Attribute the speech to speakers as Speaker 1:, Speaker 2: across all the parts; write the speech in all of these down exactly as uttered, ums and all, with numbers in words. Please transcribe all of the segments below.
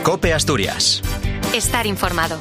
Speaker 1: COPE Asturias.
Speaker 2: Estar informado.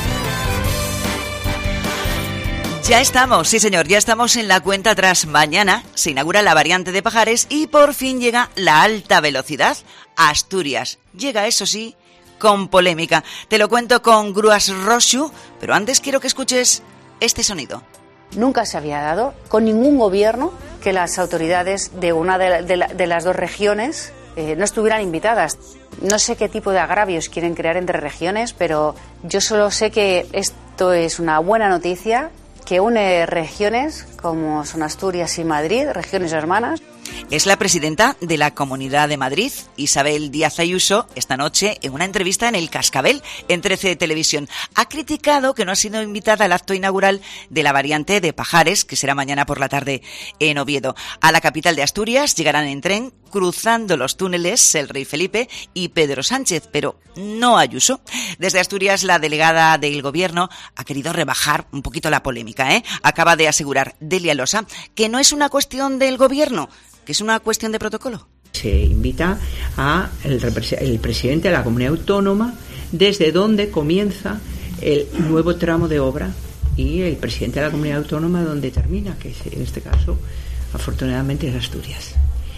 Speaker 3: Ya estamos, sí señor, ya estamos en la cuenta atrás. Mañana se inaugura la variante de Pajares y por fin llega la alta velocidad a Asturias. Llega, eso sí, con polémica. Te lo cuento con Grúas Roshu, pero antes quiero que escuches este sonido.
Speaker 4: Nunca se había dado con ningún gobierno que las autoridades de una de, de, la, de las dos regiones eh, no estuvieran invitadas. No sé qué tipo de agravios quieren crear entre regiones, pero yo solo sé que esto es una buena noticia que une regiones como son Asturias y Madrid, regiones hermanas.
Speaker 3: Es la presidenta de la Comunidad de Madrid, Isabel Díaz Ayuso, esta noche en una entrevista en El Cascabel, en trece Televisión. Ha criticado que no ha sido invitada al acto inaugural de la variante de Pajares, que será mañana por la tarde en Oviedo. A la capital de Asturias llegarán en tren, cruzando los túneles el rey Felipe y Pedro Sánchez, pero no Ayuso. Desde Asturias, la delegada del Gobierno ha querido rebajar un poquito la polémica, ¿eh? Acaba de asegurar Delia Losa que no es una cuestión del Gobierno, que es una cuestión de protocolo.
Speaker 5: Se invita a el, el presidente de la comunidad autónoma desde donde comienza el nuevo tramo de obra y el presidente de la comunidad autónoma donde termina, que es, en este caso, afortunadamente, es Asturias.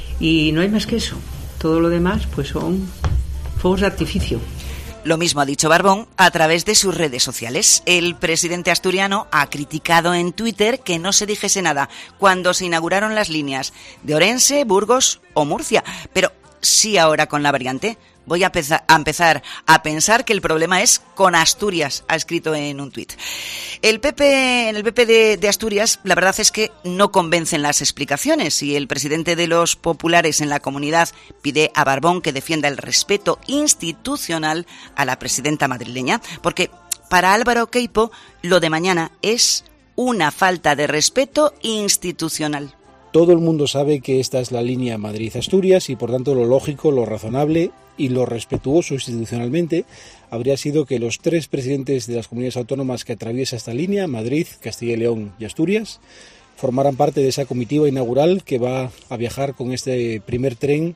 Speaker 5: Y no hay más que eso. Todo lo demás pues son fuegos de artificio.
Speaker 3: Lo mismo ha dicho Barbón a través de sus redes sociales. El presidente asturiano ha criticado en Twitter que no se dijese nada cuando se inauguraron las líneas de Orense, Burgos o Murcia, pero sí ahora con la variante. Voy a, peza- a empezar a pensar que el problema es con Asturias, ha escrito en un tuit. El P P, en el P P de, de Asturias, la verdad es que no convencen las explicaciones y el presidente de los populares en la comunidad pide a Barbón que defienda el respeto institucional a la presidenta madrileña, porque para Álvaro Queipo lo de mañana es una falta de respeto institucional.
Speaker 6: Todo el mundo sabe que esta es la línea Madrid-Asturias y por tanto lo lógico, lo razonable y lo respetuoso institucionalmente habría sido que los tres presidentes de las comunidades autónomas que atraviesa esta línea, Madrid, Castilla y León y Asturias, formaran parte de esa comitiva inaugural que va a viajar con este primer tren.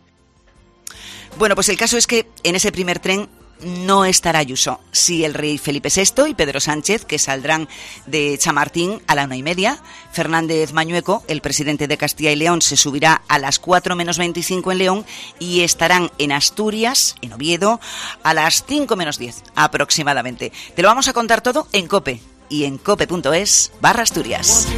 Speaker 3: Bueno, pues el caso es que en ese primer tren no estará Ayuso. Sí, el rey Felipe sexto y Pedro Sánchez, que saldrán de Chamartín a la una y media. Fernández Mañueco, el presidente de Castilla y León, se subirá a las cuatro menos veinticinco en León y estarán en Asturias, en Oviedo, a las cinco menos diez aproximadamente. Te lo vamos a contar todo en COPE y en cope.es barra Asturias.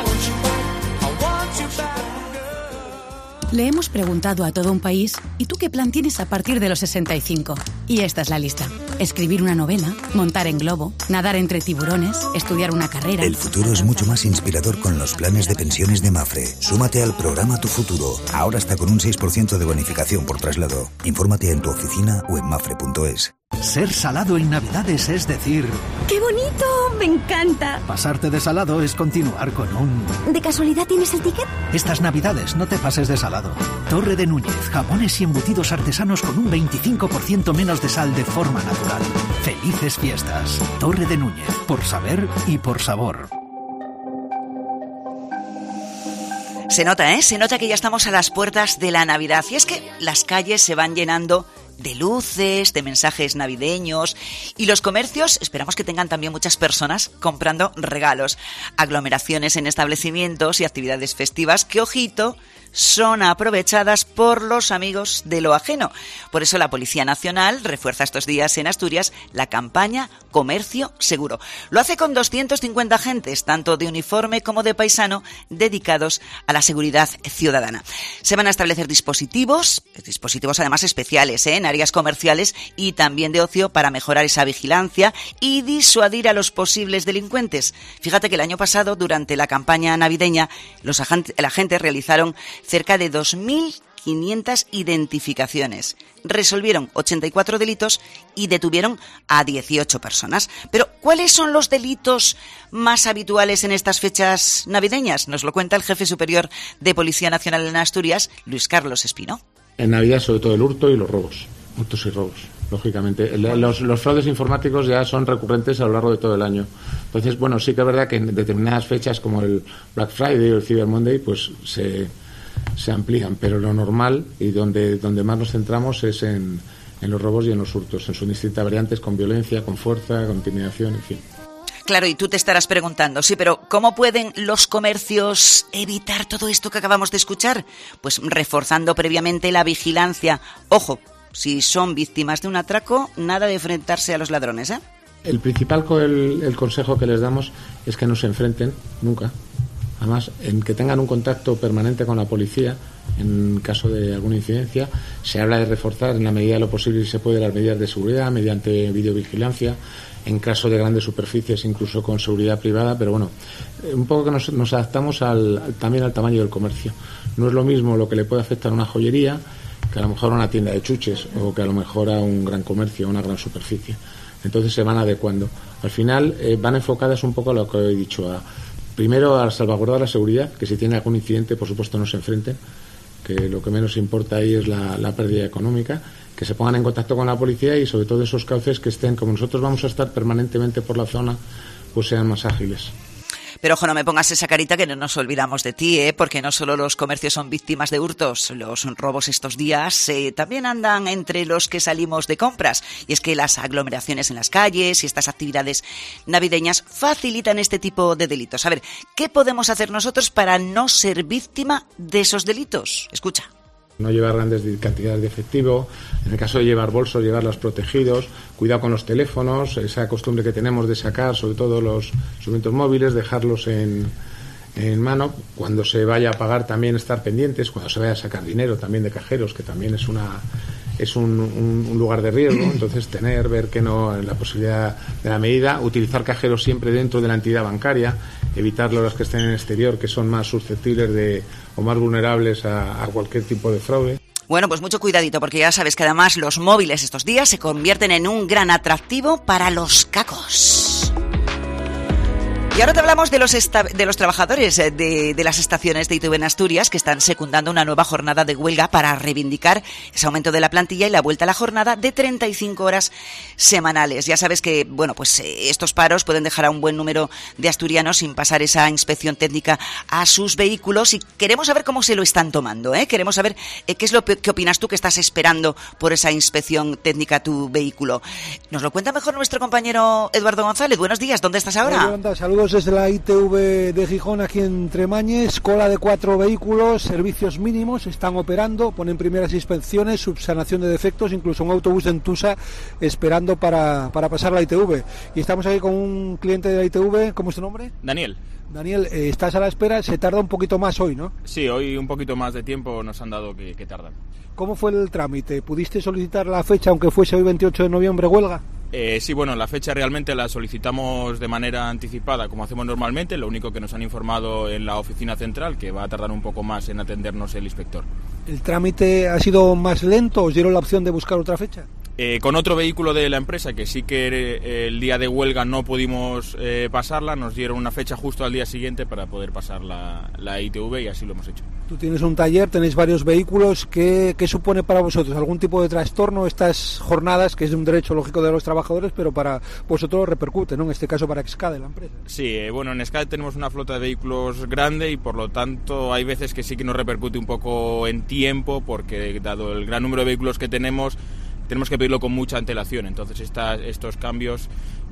Speaker 7: Le hemos preguntado a todo un país, ¿y tú qué plan tienes a partir de los sesenta y cinco? Y esta es la lista. Escribir una novela, montar en globo, nadar entre tiburones, estudiar una carrera...
Speaker 8: El futuro es mucho más inspirador con los planes de pensiones de Mafre. Súmate al programa Tu Futuro. Ahora está con un seis por ciento de bonificación por traslado. Infórmate en tu oficina o en mafre punto es.
Speaker 9: Ser salado en Navidades es decir...
Speaker 10: ¡Qué bonito! ¡Me encanta!
Speaker 9: Pasarte de salado es continuar con un...
Speaker 10: ¿De casualidad tienes el ticket?
Speaker 9: Estas Navidades no te pases de salado. Torre de Núñez, jamones y embutidos artesanos con un veinticinco por ciento menos de sal de forma natural. ¡Felices fiestas! Torre de Núñez, por saber y por sabor.
Speaker 3: Se nota, ¿eh? Se nota que ya estamos a las puertas de la Navidad. Y es que las calles se van llenando de luces, de mensajes navideños y los comercios esperamos que tengan también muchas personas comprando regalos, aglomeraciones en establecimientos y actividades festivas que, ojito, son aprovechadas por los amigos de lo ajeno. Por eso la Policía Nacional refuerza estos días en Asturias la campaña Comercio Seguro. Lo hace con doscientos cincuenta agentes, tanto de uniforme como de paisano, dedicados a la seguridad ciudadana. Se van a establecer dispositivos, dispositivos además especiales, ¿eh? en áreas comerciales y también de ocio para mejorar esa vigilancia y disuadir a los posibles delincuentes. Fíjate que el año pasado, durante la campaña navideña, los agentes, el agente realizaron cerca de dos mil quinientas identificaciones. Resolvieron ochenta y cuatro delitos y detuvieron a dieciocho personas. Pero, ¿cuáles son los delitos más habituales en estas fechas navideñas? Nos lo cuenta el jefe superior de Policía Nacional en Asturias, Luis Carlos Espino.
Speaker 11: En Navidad, sobre todo, el hurto y los robos. Hurtos y robos, lógicamente. Los, los fraudes informáticos ya son recurrentes a lo largo de todo el año. Entonces, bueno, sí que es verdad que en determinadas fechas, como el Black Friday o el Cyber Monday, pues se... se amplían, pero lo normal y donde donde más nos centramos es en, en los robos y en los hurtos, en sus distintas variantes, con violencia, con fuerza, con intimidación, en fin.
Speaker 3: Claro, y tú te estarás preguntando, sí, pero ¿cómo pueden los comercios evitar todo esto que acabamos de escuchar? Pues reforzando previamente la vigilancia. Ojo, si son víctimas de un atraco, nada de enfrentarse a los ladrones, ¿eh?
Speaker 11: El principal el, el consejo que les damos es que no se enfrenten nunca. Además, en que tengan un contacto permanente con la policía en caso de alguna incidencia. Se habla de reforzar en la medida de lo posible, si se puede, las medidas de seguridad mediante videovigilancia, en caso de grandes superficies incluso con seguridad privada, pero bueno, un poco que nos, nos adaptamos al, también al tamaño del comercio. No es lo mismo lo que le puede afectar a una joyería que a lo mejor a una tienda de chuches o que a lo mejor a un gran comercio, a una gran superficie. Entonces se van adecuando. Al final eh, van enfocadas un poco a lo que he dicho, a, primero a salvaguardar la seguridad, que si tiene algún incidente por supuesto no se enfrenten, que lo que menos importa ahí es la, la pérdida económica, que se pongan en contacto con la policía y sobre todo esos cauces que estén, como nosotros vamos a estar permanentemente por la zona, pues sean más ágiles.
Speaker 3: Pero ojo, no me pongas esa carita que no nos olvidamos de ti, ¿eh? Porque no solo los comercios son víctimas de hurtos, los robos estos días eh, también andan entre los que salimos de compras. Y es que las aglomeraciones en las calles y estas actividades navideñas facilitan este tipo de delitos. A ver, ¿qué podemos hacer nosotros para no ser víctima de esos delitos? Escucha.
Speaker 11: No llevar grandes cantidades de efectivo, en el caso de llevar bolsos, llevarlos protegidos, cuidado con los teléfonos, esa costumbre que tenemos de sacar sobre todo los instrumentos móviles, dejarlos en, en mano, cuando se vaya a pagar también estar pendientes, cuando se vaya a sacar dinero también de cajeros, que también es una es un, un, un lugar de riesgo, entonces tener, ver que no, la posibilidad de la medida, utilizar cajeros siempre dentro de la entidad bancaria, evitar los que estén en el exterior, que son más susceptibles de o más vulnerables a, a cualquier tipo de fraude.
Speaker 3: Bueno, pues mucho cuidadito, porque ya sabes que además los móviles estos días se convierten en un gran atractivo para los cacos. Y ahora te hablamos de los, esta- de los trabajadores de, de las estaciones de I T V en Asturias, que están secundando una nueva jornada de huelga para reivindicar ese aumento de la plantilla y la vuelta a la jornada de treinta y cinco horas semanales. Ya sabes que, bueno, pues eh, estos paros pueden dejar a un buen número de asturianos sin pasar esa inspección técnica a sus vehículos, y queremos saber cómo se lo están tomando, ¿eh? Queremos saber eh, qué es lo que opinas tú, que estás esperando por esa inspección técnica a tu vehículo. Nos lo cuenta mejor nuestro compañero Eduardo González. Buenos días, ¿dónde estás ahora?
Speaker 1: Hola, Yolanda, saludos desde la I T V de Gijón, aquí en Tremañes. Cola de cuatro vehículos, servicios mínimos, están operando, ponen primeras inspecciones, subsanación de defectos, incluso un autobús de Entusa esperando para, para pasar la I T V. Y estamos aquí con un cliente de la I T V. ¿Cómo es tu nombre?
Speaker 2: Daniel.
Speaker 1: Daniel, eh, estás a la espera, se tarda un poquito más hoy, ¿no?
Speaker 2: Sí, hoy un poquito más de tiempo nos han dado que, que tardan.
Speaker 1: ¿Cómo fue el trámite? ¿Pudiste solicitar la fecha aunque fuese hoy veintiocho de noviembre huelga?
Speaker 2: Eh, sí, bueno, la fecha realmente la solicitamos de manera anticipada, como hacemos normalmente, lo único que nos han informado en la oficina central, que va a tardar un poco más en atendernos el inspector.
Speaker 1: ¿El trámite ha sido más lento? ¿Os dieron la opción de buscar otra fecha?
Speaker 2: Eh, con otro vehículo de la empresa, que sí que eh, el día de huelga no pudimos eh, pasarla, nos dieron una fecha justo al día siguiente para poder pasar la, la I T V, y así lo hemos hecho.
Speaker 1: Tú tienes un taller, tenéis varios vehículos. ¿Qué, qué supone para vosotros? ¿Algún tipo de trastorno estas jornadas, que es un derecho lógico de los trabajadores, pero para vosotros repercute, ¿no? En este caso para Excade, la empresa.
Speaker 2: Sí, eh, bueno, en Excade tenemos una flota de vehículos grande y por lo tanto hay veces que sí que nos repercute un poco en tiempo, porque dado el gran número de vehículos que tenemos, tenemos que pedirlo con mucha antelación. Entonces esta, estos cambios,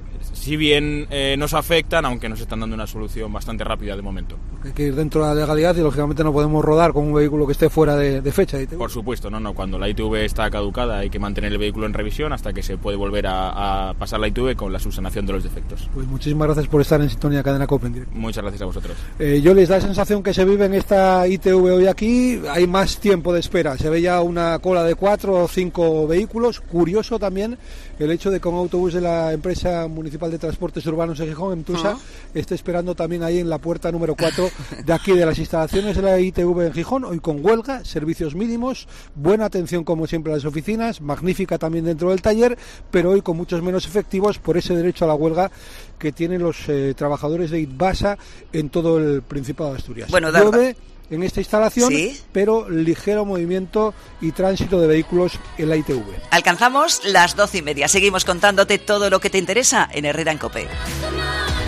Speaker 2: si bien eh, nos afectan, aunque nos están dando una solución bastante rápida de momento.
Speaker 1: Porque hay que ir dentro de la legalidad y lógicamente no podemos rodar con un vehículo que esté fuera de, de fecha. ¿I T V?
Speaker 2: Por supuesto, no, no. Cuando la I T V está caducada hay que mantener el vehículo en revisión hasta que se puede volver a, a pasar la I T V con la subsanación de los defectos.
Speaker 1: Pues muchísimas gracias por estar en sintonía Cadena COPE en directo.
Speaker 2: Muchas gracias a vosotros.
Speaker 1: Eh, yo les da la sensación que se vive en esta I T V hoy aquí, hay más tiempo de espera. Se ve ya una cola de cuatro o cinco vehículos. Curioso también el hecho de que un autobús de la empresa municipal de transportes urbanos de Gijón, Entusa, uh-huh. esté esperando también ahí en la puerta número cuatro de aquí de las instalaciones de la I T V en Gijón, hoy con huelga, servicios mínimos, buena atención como siempre a las oficinas, magnífica también dentro del taller, pero hoy con muchos menos efectivos por ese derecho a la huelga que tienen los eh, trabajadores de Itbasa en todo el Principado de Asturias.
Speaker 3: Bueno,
Speaker 1: Llueve en esta instalación,
Speaker 3: ¿sí?
Speaker 1: pero ligero movimiento y tránsito de vehículos en la I T V.
Speaker 3: Alcanzamos las doce y media. Seguimos contándote todo lo que te interesa en Herrera en COPE.